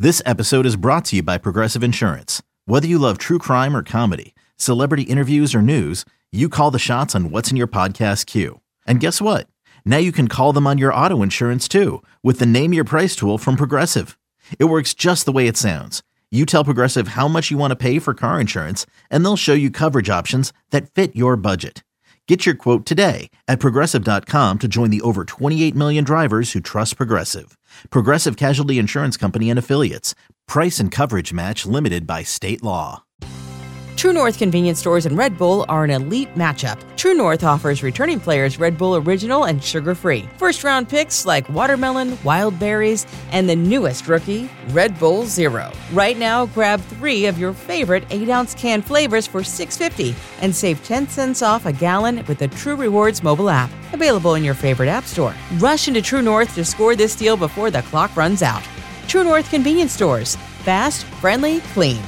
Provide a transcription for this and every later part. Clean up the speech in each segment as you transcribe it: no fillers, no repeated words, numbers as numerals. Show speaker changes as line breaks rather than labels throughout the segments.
This episode is brought to you by Progressive Insurance. Whether you love true crime or comedy, celebrity interviews or news, you call the shots on what's in your podcast queue. And guess what? Now you can call them on your auto insurance too with the Name Your Price tool from Progressive. It works just the way it sounds. You tell Progressive how much you want to pay for car insurance, and they'll show you coverage options that fit your budget. Get your quote today at Progressive.com to join the over 28 million drivers who trust Progressive. Progressive Casualty Insurance Company and Affiliates. Price and coverage match limited by state law.
True North convenience stores and Red Bull are an elite matchup. True North offers returning players Red Bull Original and sugar-free. First-round picks like watermelon, wild berries, and the newest rookie, Red Bull Zero. Right now, grab 3 of your favorite 8-ounce can flavors for $6.50 and save 10 cents off a gallon with the True Rewards mobile app. Available in your favorite app store. Rush into True North to score this deal before the clock runs out. True North convenience stores. Fast, friendly, clean.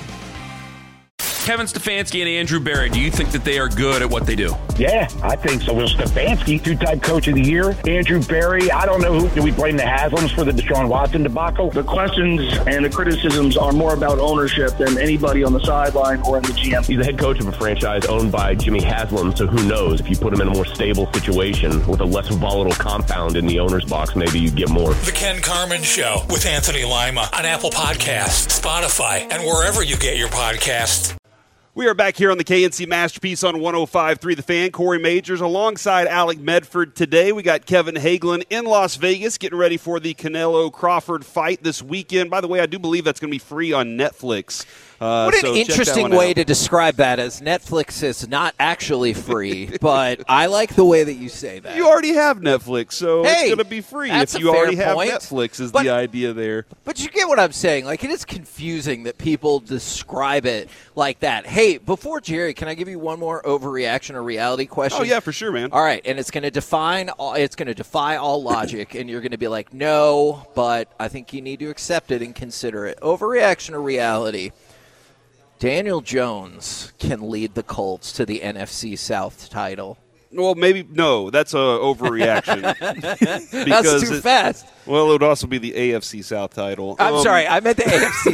Kevin Stefanski and Andrew Berry, do you think that they are good at what they do?
Yeah, I think so. Will Stefanski, 2-time coach of the year. Andrew Berry, I don't know do we blame the Haslams for the Deshaun Watson debacle?
The questions and the criticisms are more about ownership than anybody on the sideline or in the GM.
He's the head coach of a franchise owned by Jimmy Haslam, so who knows? If you put him in a more stable situation with a less volatile compound in the owner's box, maybe you get more.
The Ken Carman Show with Anthony Lima on Apple Podcasts, Spotify, and wherever you get your podcasts.
We are back here on the KNC Masterpiece on 105.3 The Fan. Corey Majors alongside Alec Medford today. We got Kevin Hagelin in Las Vegas getting ready for the Canelo-Crawford fight this weekend. By the way, I do believe that's going to be free on Netflix.
What an interesting way to describe that, as Netflix is not actually free, but I like the way that you say that.
You already have Netflix, so it's going to be free if you already have Netflix is the idea there.
But you get what I'm saying. Like, it is confusing that people describe it like that. Hey, before Jerry, can I give you one more overreaction or reality question?
Oh, yeah, for sure, man.
All right, and it's going to defy all logic, and you're going to be like, no, but I think you need to accept it and consider it. Overreaction or reality? Daniel Jones can lead the Colts to the NFC South title.
Well, maybe no. That's an overreaction.
That's too fast.
Well, it would also be the AFC South title.
I'm sorry, I meant the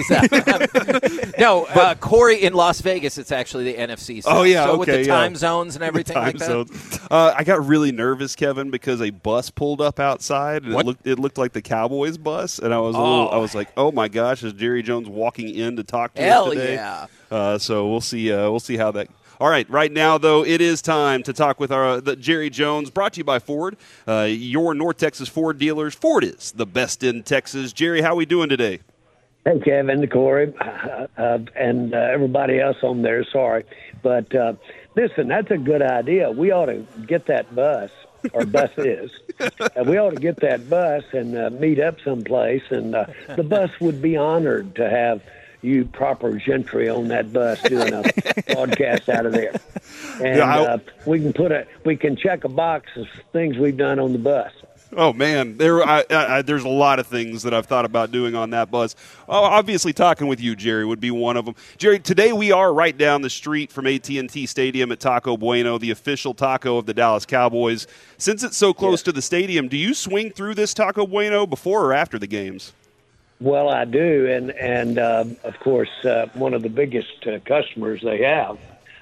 AFC South. No, Corey, in Las Vegas, it's actually the NFC South.
Oh, yeah,
so
okay.
with the time zones and everything like
that. I got really nervous, Kevin, because a bus pulled up outside, and it looked like the Cowboys bus, and I was like, oh my gosh, is Jerry Jones walking in to talk to us today?
Yeah.
So we'll see how that. All right now, though, it is time to talk with the Jerry Jones, brought to you by Ford, your North Texas Ford dealers. Ford is the best in Texas. Jerry, how are we doing today?
Hey, Kevin, Corey, and everybody else on there, sorry. But listen, that's a good idea. We ought to get that bus, or buses. We ought to get that bus and meet up someplace, and the bus would be honored to have you proper gentry on that bus doing a broadcast out of there. And we can check a box of things we've done on the bus.
Oh, man, there's a lot of things that I've thought about doing on that bus. Oh, obviously, talking with you, Jerry, would be one of them. Jerry, today we are right down the street from AT&T Stadium at Taco Bueno, the official taco of the Dallas Cowboys. Since it's so close to the stadium, do you swing through this Taco Bueno before or after the games?
Well, I do, and of course, one of the biggest customers they have,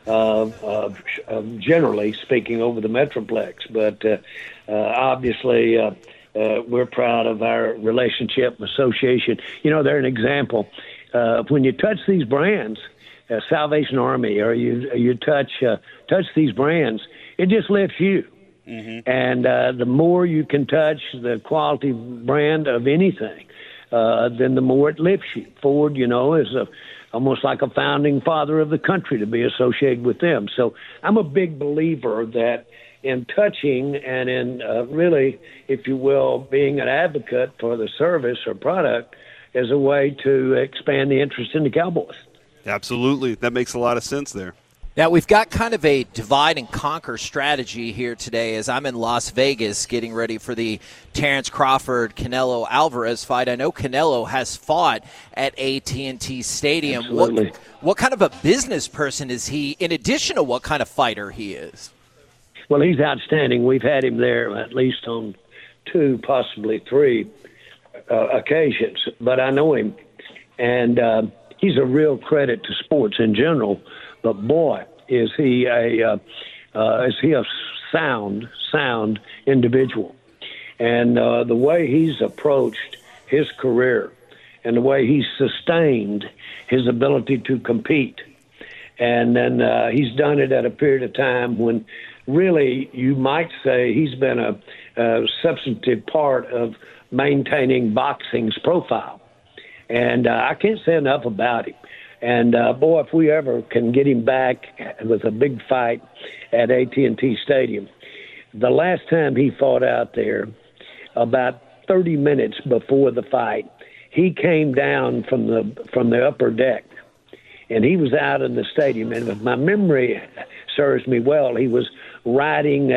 generally speaking, over the Metroplex. But obviously, we're proud of our relationship and association. You know, they're an example. When you touch these brands, Salvation Army, or you touch these brands, it just lifts you. Mm-hmm. And the more you can touch the quality brand of anything, then the more it lifts you. Ford, is almost like a founding father of the country to be associated with them. So I'm a big believer that in touching and in really, if you will, being an advocate for the service or product as a way to expand the interest in the Cowboys.
Absolutely. That makes a lot of sense there.
Now, we've got kind of a divide and conquer strategy here today as I'm in Las Vegas getting ready for the Terrence Crawford-Canelo Alvarez fight. I know Canelo has fought at AT&T Stadium.
Absolutely.
What kind of a business person is he, in addition to what kind of fighter he is?
Well, he's outstanding. We've had him there at least on 2, possibly 3 occasions, but I know him. And he's a real credit to sports in general. But, boy, is he a sound individual. And the way he's approached his career and the way he's sustained his ability to compete. And then he's done it at a period of time when really you might say he's been a substantive part of maintaining boxing's profile. And I can't say enough about him. And, boy, if we ever can get him back with a big fight at AT&T Stadium, the last time he fought out there, about 30 minutes before the fight, he came down from the upper deck, and he was out in the stadium. And if my memory serves me well, he was riding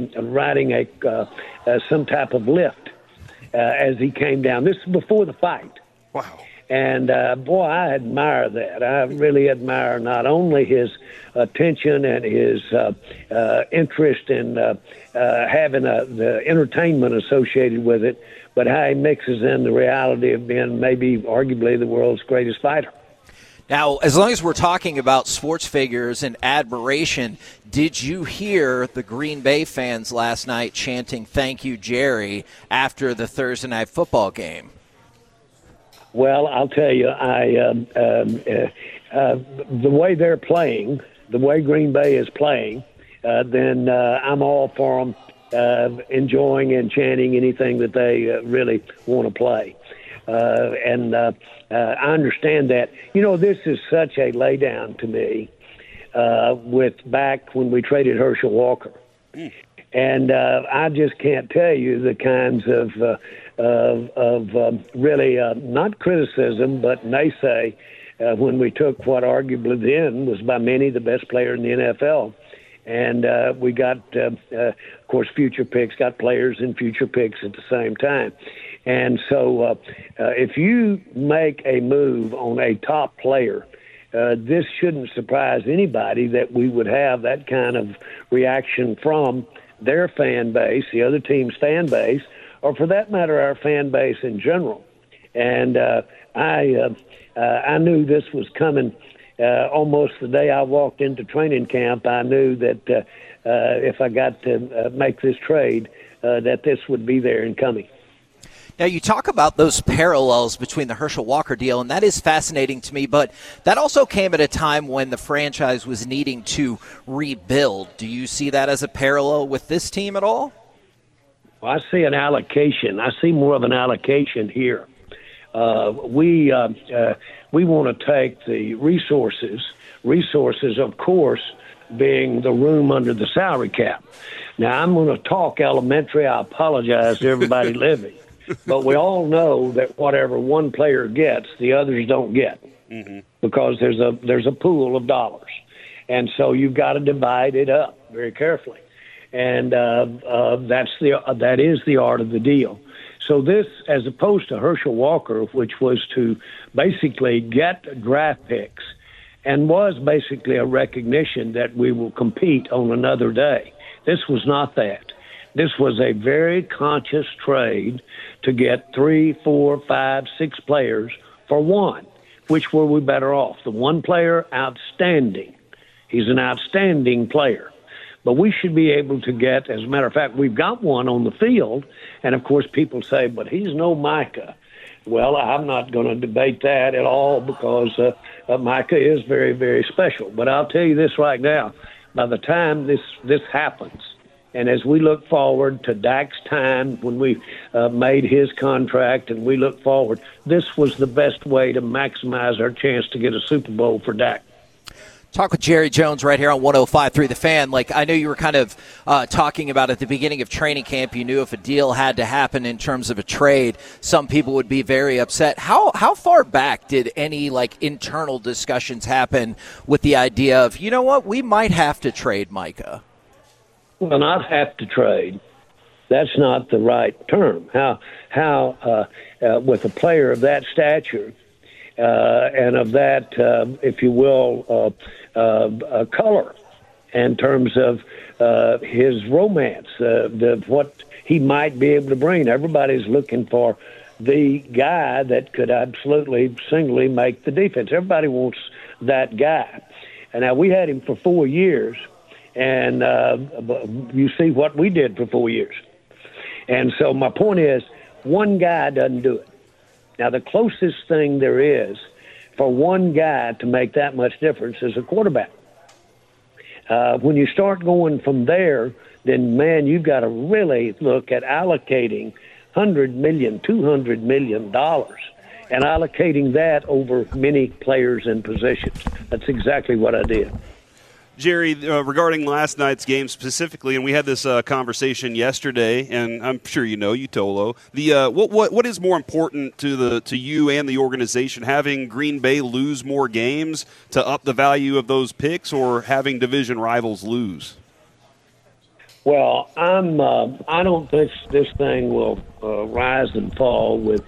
some type of lift as he came down. This is before the fight.
Wow.
And, boy, I admire that. I really admire not only his attention and his interest in having the entertainment associated with it, but how he mixes in the reality of being maybe arguably the world's greatest fighter.
Now, as long as we're talking about sports figures and admiration, did you hear the Green Bay fans last night chanting, "Thank you, Jerry," after the Thursday night football game?
Well, I'll tell you, the way they're playing, the way Green Bay is playing, then I'm all for them enjoying and chanting anything that they really want to play. And I understand that. You know, this is such a laydown to me with back when we traded Herschel Walker. And I just can't tell you the kinds of really not criticism, but naysay when we took what arguably then was by many the best player in the NFL. And we got, of course, future picks, got players and future picks at the same time. And so if you make a move on a top player, this shouldn't surprise anybody that we would have that kind of reaction from their fan base, the other team's fan base, or for that matter, our fan base in general. And I knew this was coming almost the day I walked into training camp. I knew that if I got to make this trade, that this would be there and coming.
Now, you talk about those parallels between the Herschel Walker deal, and that is fascinating to me, but that also came at a time when the franchise was needing to rebuild. Do you see that as a parallel with this team at all?
Well, I see an allocation. I see more of an allocation here. We want to take the resources, of course, being the room under the salary cap. Now, I'm going to talk elementary. I apologize to everybody living. But we all know that whatever one player gets, the others don't get, because there's a pool of dollars. And so you've got to divide it up very carefully. And that is the art of the deal. So this, as opposed to Herschel Walker, which was to basically get draft picks and was basically a recognition that we will compete on another day. This was not that. This was a very conscious trade to get 3, 4, 5, 6 players for one. Which were we better off? The one player, outstanding. He's an outstanding player. But we should be able to get, as a matter of fact, we've got one on the field, and of course people say, but he's no Micah. Well, I'm not going to debate that at all, because Micah is very, very special. But I'll tell you this right now, by the time this happens, and as we look forward to Dak's time when we made his contract and we look forward, this was the best way to maximize our chance to get a Super Bowl for Dak.
Talk with Jerry Jones right here on 105.3 The Fan. Like, I know you were kind of talking about at the beginning of training camp, you knew if a deal had to happen in terms of a trade, some people would be very upset. How far back did any, internal discussions happen with the idea of, you know what, we might have to trade Micah?
Well, not have to trade. That's not the right term. How with a player of that stature and of that, if you will, color in terms of his romance, what he might be able to bring. Everybody's looking for the guy that could absolutely singly make the defense. Everybody wants that guy. And now we had him for 4 years, and you see what we did for 4 years. And so my point is, one guy doesn't do it. Now, the closest thing there is for one guy to make that much difference is a quarterback. When you start going from there, then, man, you've got to really look at allocating $100 million, $200 million, and allocating that over many players and positions. That's exactly what I did.
Jerry, regarding last night's game specifically, and we had this conversation yesterday, and I'm sure you know, Utolo. What is more important to you and the organization, having Green Bay lose more games to up the value of those picks, or having division rivals lose?
Well, I don't think this thing will rise and fall with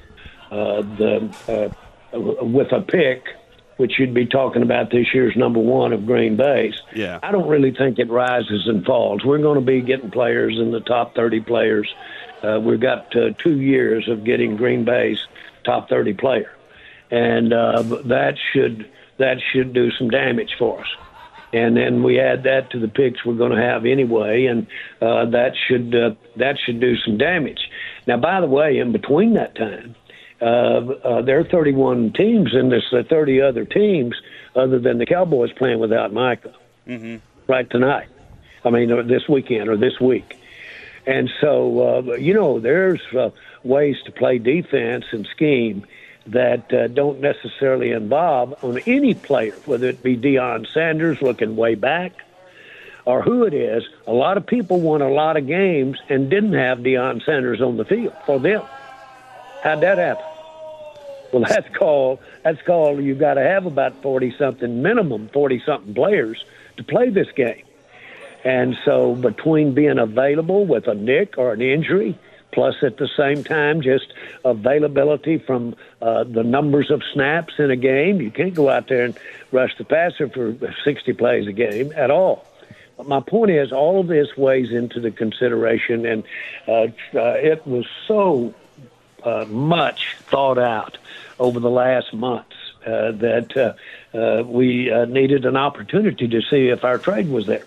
a pick, which you'd be talking about this year's number one of Green Bay's.
Yeah.
I don't really think it rises and falls. We're going to be getting players in the top 30 players. We've got 2 years of getting Green Bay's top 30 player, and that should do some damage for us. And then we add that to the picks we're going to have anyway, and that should do some damage. Now, by the way, in between that time, there are 31 teams in this, 30 other teams other than the Cowboys playing without Micah right tonight. I mean, this weekend or this week. And so, there's ways to play defense and scheme that don't necessarily involve on any player, whether it be Deion Sanders looking way back or who it is. A lot of people won a lot of games and didn't have Deion Sanders on the field for them. How'd that happen? Well, that's called you've got to have about 40-something players to play this game. And so between being available with a nick or an injury, plus at the same time just availability from the numbers of snaps in a game, you can't go out there and rush the passer for 60 plays a game at all. But my point is, all of this weighs into the consideration, and it was so much thought out over the last months that we needed an opportunity to see if our trade was there.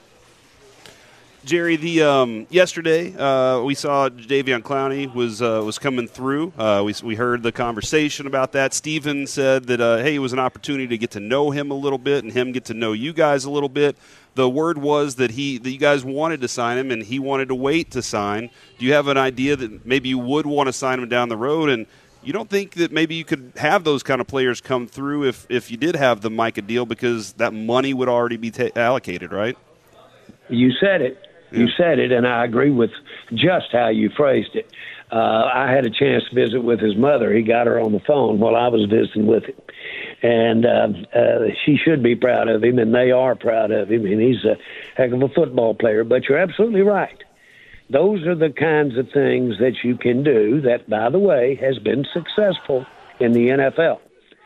Jerry, yesterday we saw Jadeveon Clowney was coming through. We heard the conversation about that. Steven said that hey, it was an opportunity to get to know him a little bit and him get to know you guys a little bit. The word was that you guys wanted to sign him and he wanted to wait to sign. Do you have an idea that maybe you would want to sign him down the road? And you don't think that maybe you could have those kind of players come through if you did have the Micah deal, because that money would already be allocated, right?
You said it. You said it, and I agree with just how you phrased it. I had a chance to visit with his mother. He got her on the phone while I was visiting with him. And she should be proud of him, and they are proud of him, and he's a heck of a football player. But you're absolutely right. Those are the kinds of things that you can do that, by the way, has been successful in the NFL.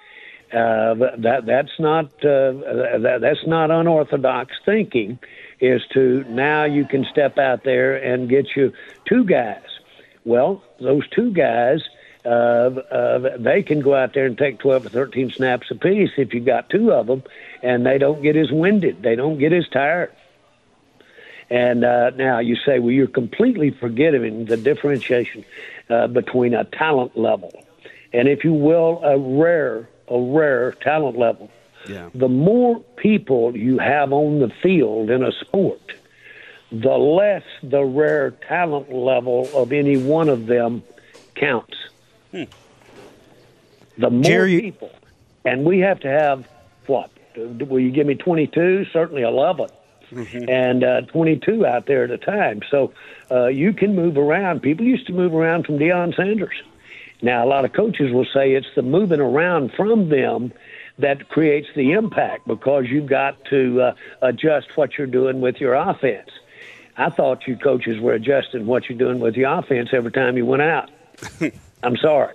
That's not unorthodox thinking, is to now you can step out there and get you 2 guys. Well, those 2 guys, they can go out there and take 12 or 13 snaps apiece if you got 2 of them, and they don't get as winded. They don't get as tired. And now you say, well, you're completely forgetting the differentiation between a talent level and, if you will, a rare talent level.
Yeah.
The more people you have on the field in a sport, the less the rare talent level of any one of them counts. The more people. And we have to have, what? Will you give me 22? Certainly 11. And 22 out there at a time. So you can move around. People used to move around from Deion Sanders. Now, a lot of coaches will say it's the moving around from them that creates the impact, because you've got to adjust what you're doing with your offense. I thought you coaches were adjusting what you're doing with your offense every time you went out. I'm sorry.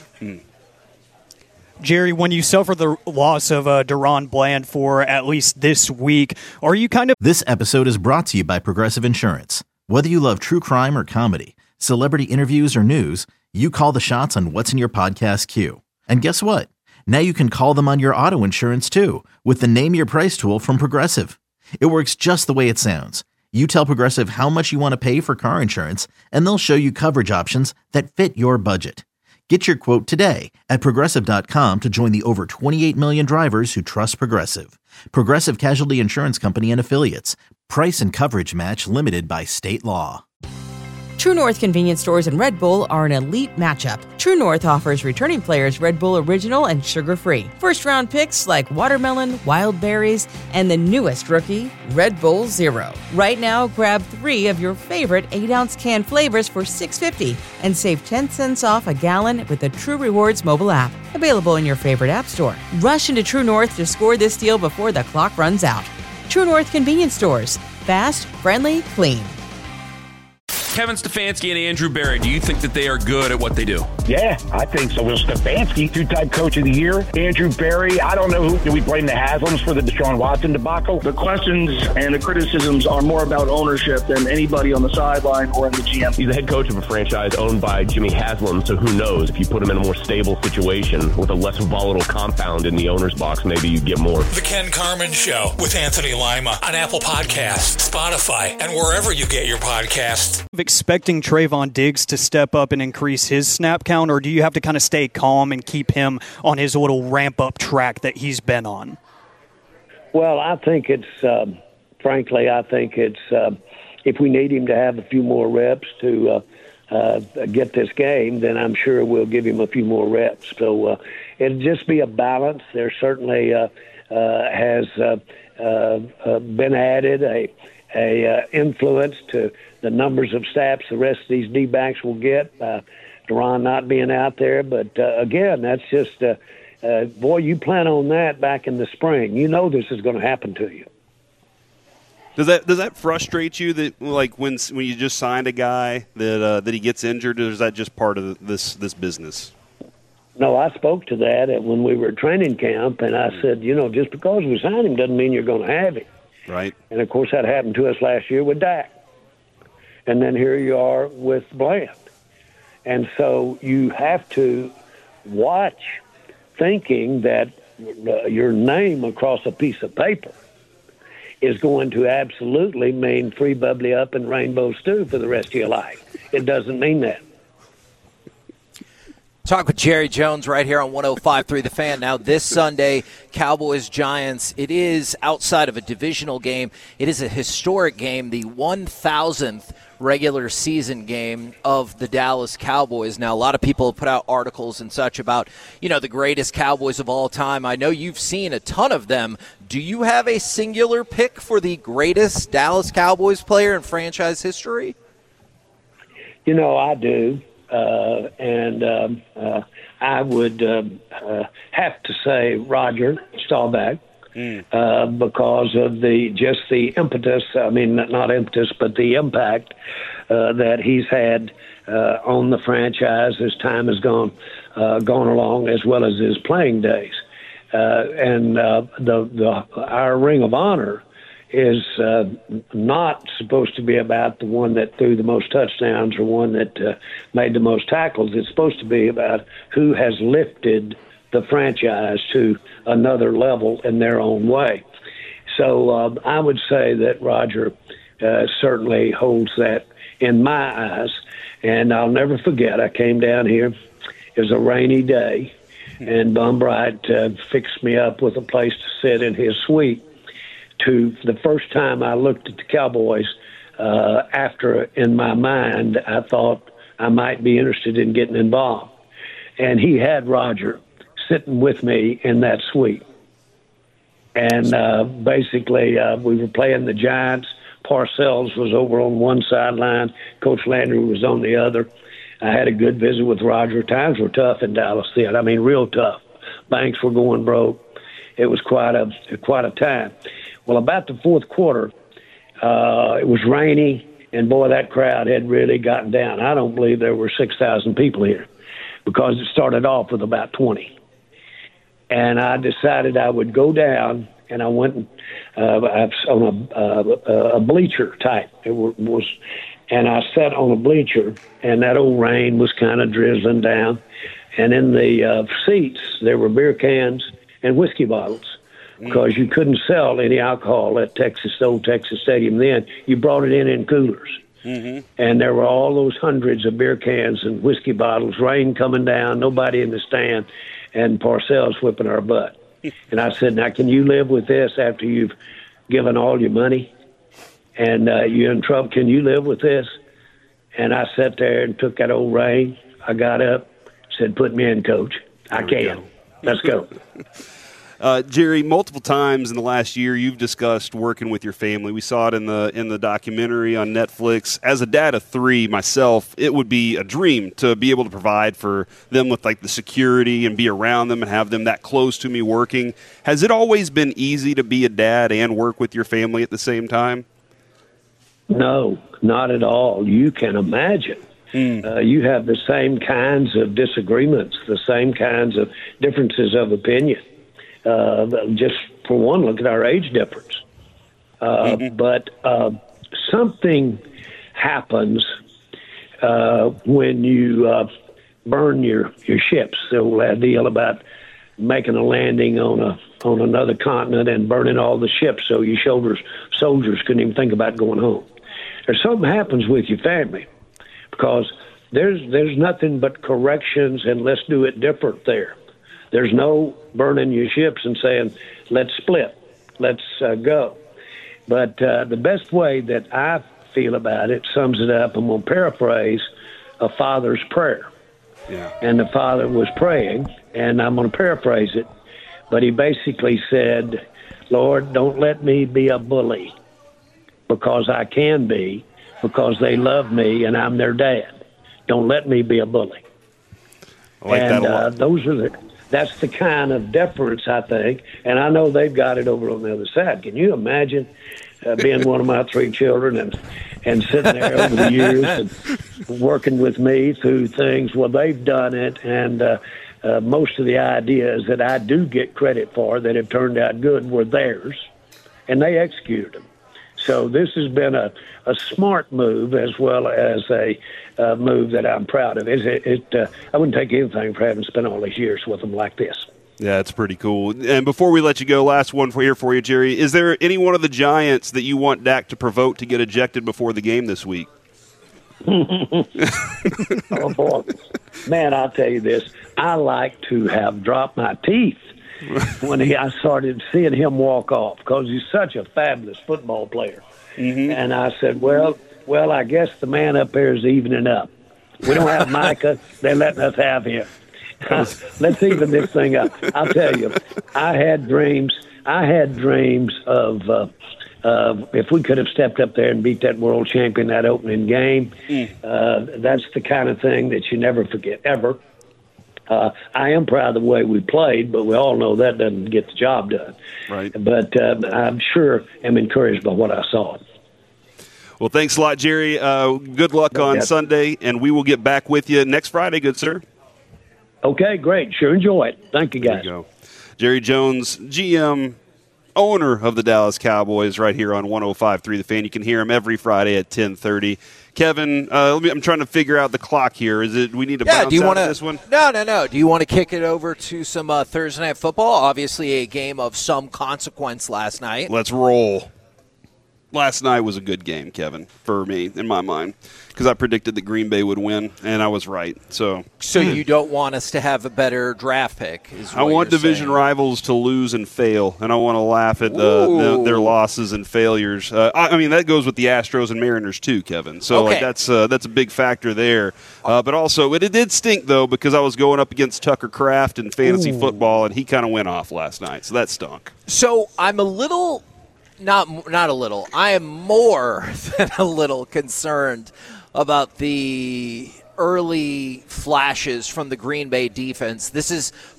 Jerry, when you suffer the loss of Deron Bland for at least this week, are you kind of...
This episode is brought to you by Progressive Insurance. Whether you love true crime or comedy, celebrity interviews or news, You call the shots on what's in your podcast queue. And guess what? Now you can call them on your auto insurance too with the Name Your Price tool from Progressive. It works just the way it sounds. You tell Progressive how much you want to pay for car insurance, and they'll show you coverage options that fit your budget. Get your quote today at Progressive.com to join the over 28 million drivers who trust Progressive. Progressive Casualty Insurance Company and Affiliates. Price and coverage match limited by state law.
True North convenience stores and Red Bull are an elite matchup. True North offers returning players Red Bull Original and sugar-free. First-round picks like watermelon, wild berries, and the newest rookie, Red Bull Zero. Right now, grab 3 of your favorite 8-ounce can flavors for $6.50 and save 10 cents off a gallon with the True Rewards mobile app. Available in your favorite app store. Rush into True North to score this deal before the clock runs out. True North convenience stores. Fast, friendly, clean.
Kevin Stefanski and Andrew Berry, do you think that they are good at what they do?
Yeah, I think so. Will Stefanski, 2-time coach of the year. Andrew Berry, I don't know who. Do we blame the Haslams for the Deshaun Watson debacle?
The questions and the criticisms are more about ownership than anybody on the sideline or in the GM.
He's the head coach of a franchise owned by Jimmy Haslam, so who knows? If you put him in a more stable situation with a less volatile compound in the owner's box, maybe you get more.
The Ken Carman Show with Anthony Lima on Apple Podcasts, Spotify, and wherever you get your podcasts.
Expecting Trayvon Diggs to step up and increase his snap count, or do you have to kind of stay calm and keep him on his little ramp-up track that he's been on?
Well, I think it's, frankly, I think it's, if we need him to have a few more reps to get this game, then I'm sure we'll give him a few more reps. So it'll just be a balance. There certainly has been added a influence to the numbers of snaps the rest of these D-backs will get, Duron not being out there. But, again, that's just, boy, you plan on that back in the spring. You know this is going to happen to you.
Does that frustrate you that, like, when you just signed a guy that he gets injured, or is that just part of this business?
No, I spoke to that when we were at training camp, and I said, just because we signed him doesn't mean you're going to have him.
Right.
And, of course, that happened to us last year with Dak. And then here you are with Bland. And so you have to watch thinking that your name across a piece of paper is going to absolutely mean free bubbly up and rainbow stew for the rest of your life. It doesn't mean that.
Talk with Jerry Jones right here on 105.3 The Fan. Now, this Sunday, Cowboys-Giants, it is outside of a divisional game. It is a historic game, the 1,000th regular season game of the Dallas Cowboys. Now, a lot of people have put out articles and such about, the greatest Cowboys of all time. I know you've seen a ton of them. Do you have a singular pick for the greatest Dallas Cowboys player in franchise history?
I do. I would have to say Roger Staubach because of the impetus. I mean, not impetus, but the impact that he's had on the franchise as time has gone along, as well as his playing days. Our Ring of Honor is not supposed to be about the one that threw the most touchdowns or one that made the most tackles. It's supposed to be about who has lifted the franchise to another level in their own way. So I would say that Roger certainly holds that in my eyes. And I'll never forget, I came down here. It was a rainy day, and Bum Bright fixed me up with a place to sit in his suite. To the first time I looked at the Cowboys after, in my mind, I thought I might be interested in getting involved. And he had Roger sitting with me in that suite. And basically, we were playing the Giants. Parcells was over on one sideline. Coach Landry was on the other. I had a good visit with Roger. Times were tough in Dallas then. I mean, real tough. Banks were going broke. It was quite a time. Well, about the fourth quarter, it was rainy, and boy, that crowd had really gotten down. I don't believe there were 6,000 people here because it started off with about 20. And I decided I would go down, and I went on a bleacher type. It was and I sat on a bleacher, and that old rain was kind of drizzling down. And in the seats, there were beer cans and whiskey bottles because you couldn't sell any alcohol at old Texas Stadium then. You brought it in coolers. Mm-hmm. And there were all those hundreds of beer cans and whiskey bottles, rain coming down, nobody in the stand, and Parcells whipping our butt. And I said, now, can you live with this after you've given all your money? And you're in trouble. Can you live with this? And I sat there and took that old rain. I got up, said, put me in, Coach. I can. Let's go.
Jerry, multiple times in the last year, you've discussed working with your family. We saw it in the documentary on Netflix. As a dad of 3 myself, it would be a dream to be able to provide for them with like the security and be around them and have them that close to me working. Has it always been easy to be a dad and work with your family at the same time?
No, not at all. You can imagine. You have the same kinds of disagreements, the same kinds of differences of opinion. Just for one, look at our age difference. But something happens when you burn your ships. The old deal about making a landing on another continent and burning all the ships so your soldiers couldn't even think about going home. There's something happens with your family because there's nothing but corrections and let's do it different there. There's no burning your ships and saying, let's split, let's go. But the best way that I feel about it sums it up. I'm going to paraphrase a father's prayer. Yeah. And the father was praying, and I'm going to paraphrase it. But he basically said, Lord, don't let me be a bully because I can be, because they love me and I'm their dad. Don't let me be a bully.
I like that a lot.
That's the kind of deference, I think, and I know they've got it over on the other side. Can you imagine being one of my 3 children and sitting there over the years and working with me through things? Well, they've done it, and most of the ideas that I do get credit for that have turned out good were theirs, and they executed them. So this has been a smart move as well as a move that I'm proud of. I wouldn't take anything for having spent all these years with them like this.
Yeah, it's pretty cool. And before we let you go, last one for you, Jerry. Is there any one of the Giants that you want Dak to provoke to get ejected before the game this week?
Oh, boy. Man, I'll tell you this. I like to have dropped my teeth when I started seeing him walk off because he's such a fabulous football player. Mm-hmm. And I said, well, I guess the man up there is evening up. We don't have Micah. They're letting us have him. Let's even this thing up. I'll tell you, I had dreams of if we could have stepped up there and beat that world champion that opening game. That's the kind of thing that you never forget, ever. I am proud of the way we played, but we all know that doesn't get the job done.
Right.
But I'm sure am encouraged by what I saw.
Well, thanks a lot, Jerry. Good luck on Sunday, and we will get back with you next Friday, good sir.
Okay, great. Sure enjoy it. Thank you, guys.
There you go. Jerry Jones, GM, owner of the Dallas Cowboys, right here on 105.3 The Fan. You can hear him every Friday at 10:30. Kevin, I'm trying to figure out the clock here. Is it we need to bounce out this one?
No. Do you want to kick it over to some Thursday Night Football? Obviously a game of some consequence last night.
Let's roll. Last night was a good game, Kevin, for me, in my mind, because I predicted that Green Bay would win, and I was right. So
you don't want us to have a better draft pick?
I want division rivals to lose and fail, and I want to laugh at their losses and failures. I mean, that goes with the Astros and Mariners too, Kevin. So that's a big factor there. But also, it did stink, though, because I was going up against Tucker Kraft in fantasy football, and he kind of went off last night. So that stunk.
So I'm a little – not a little. I am more than a little concerned about the early flashes from the Green Bay defense. This is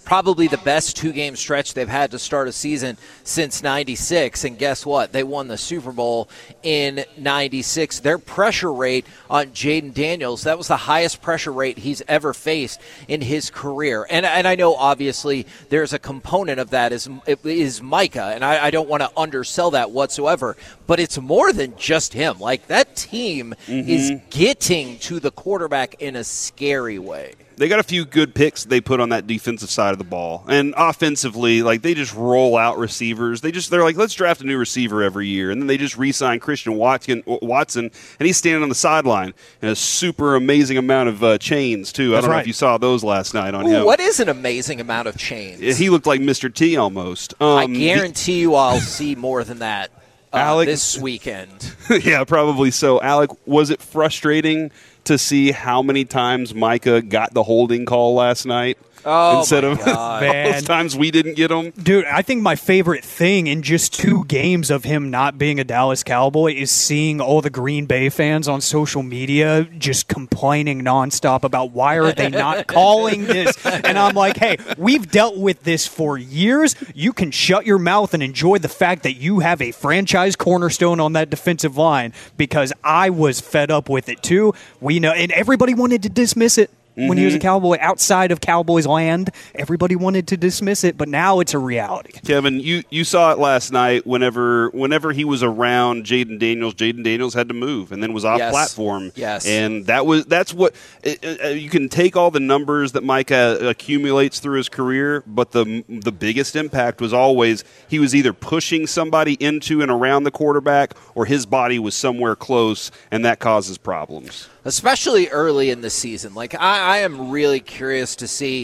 probably the best 2-game stretch they've had to start a season since 96. And guess what? They won the Super Bowl in 96. Their pressure rate on Jaden Daniels, that was the highest pressure rate he's ever faced in his career. And I know, obviously, there's a component of that is Micah, and I don't want to undersell that whatsoever. But it's more than just him. Like, that team is getting to the quarterback in a scary way.
They got a few good picks they put on that defensive side of the ball. And offensively, like, they just roll out receivers. They're like, let's draft a new receiver every year. And then they just re-sign Christian Watson, and he's standing on the sideline in a super amazing amount of chains, too. I don't know if you saw those last night on him.
What is an amazing amount of chains?
He looked like Mr. T almost.
I guarantee you I'll see more than that
Alec,
this weekend.
Yeah, probably so. Alec, was it frustrating to see how many times Micah got the holding call last night? Instead of those times we didn't get him.
Dude, I think my favorite thing in just 2 games of him not being a Dallas Cowboy is seeing all the Green Bay fans on social media just complaining nonstop about why are they not calling this. And I'm like, hey, we've dealt with this for years. You can shut your mouth and enjoy the fact that you have a franchise cornerstone on that defensive line, because I was fed up with it too. We know, and everybody wanted to dismiss it. When he was a Cowboy outside of Cowboys land, everybody wanted to dismiss it, but now it's a reality.
Kevin, you saw it last night. Whenever he was around Jaden Daniels had to move and then was off platform.
Yes,
and that's what you can take all the numbers that Micah accumulates through his career, but the biggest impact was always he was either pushing somebody into and around the quarterback, or his body was somewhere close, and that causes problems.
Especially early in the season. Like, I am really curious to see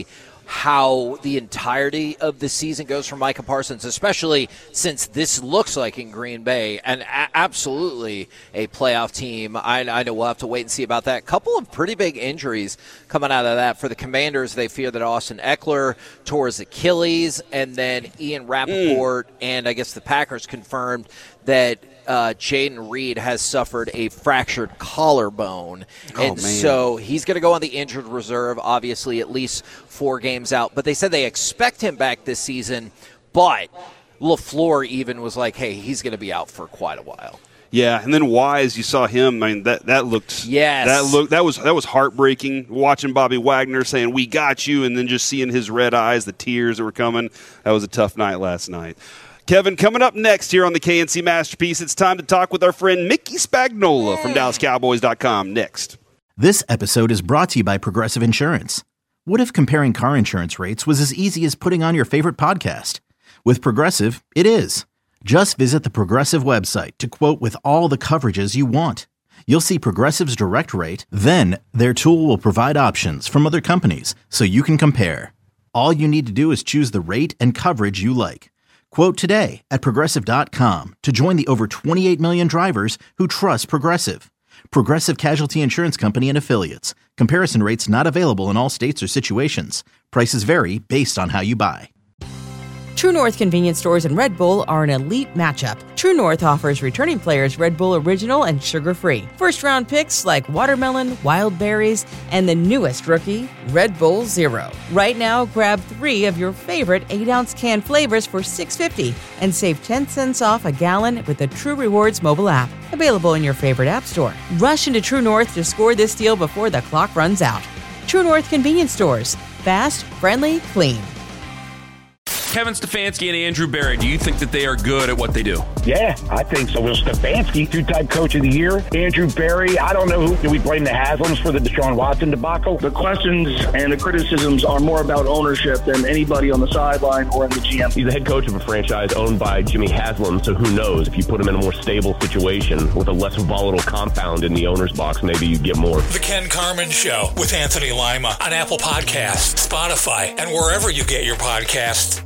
how the entirety of the season goes for Micah Parsons, especially since this looks like in Green Bay and absolutely a playoff team. I know we'll have to wait and see about that. Couple of pretty big injuries coming out of that. For the Commanders, they fear that Austin Eckler tore his Achilles, and then Ian Rappaport and I guess the Packers confirmed that Jaden Reed has suffered a fractured collarbone. So he's going to go on the injured reserve, obviously at least 4 games out. But they said they expect him back this season, but LaFleur even was like, hey, he's going to be out for quite a while.
Yeah, and then Wise, you saw him. I mean, that looked that was heartbreaking. Watching Bobby Wagner saying "We got you," and then just seeing his red eyes, the tears that were coming. That was a tough night last night. Kevin, coming up next here on the KNC Masterpiece, it's time to talk with our friend Mickey Spagnola from DallasCowboys.com next.
This episode is brought to you by Progressive Insurance. What if comparing car insurance rates was as easy as putting on your favorite podcast? With Progressive, it is. Just visit the Progressive website to quote with all the coverages you want. You'll see Progressive's direct rate, then their tool will provide options from other companies so you can compare. All you need to do is choose the rate and coverage you like. Quote today at Progressive.com to join the over 28 million drivers who trust Progressive. Progressive Casualty Insurance Company and Affiliates. Comparison rates not available in all states or situations. Prices vary based on how you buy.
True North convenience stores and Red Bull are an elite matchup. True North offers returning players Red Bull Original and sugar-free. First-round picks like watermelon, wild berries, and the newest rookie, Red Bull Zero. Right now, grab 3 of your favorite 8-ounce can flavors for $6.50 and save 10 cents off a gallon with the True Rewards mobile app. Available in your favorite app store. Rush into True North to score this deal before the clock runs out. True North convenience stores. Fast, friendly, clean.
Kevin Stefanski and Andrew Berry, do you think that they are good at what they do?
Yeah, I think so. Will Stefanski, 2-time coach of the year. Andrew Berry, I don't know who. Do we blame the Haslams for the Deshaun Watson debacle?
The questions and the criticisms are more about ownership than anybody on the sideline or in the GM.
He's the head coach of a franchise owned by Jimmy Haslam, so who knows? If you put him in a more stable situation with a less volatile compound in the owner's box, maybe you get more.
The Ken Carman Show with Anthony Lima on Apple Podcasts, Spotify, and wherever you get your podcasts.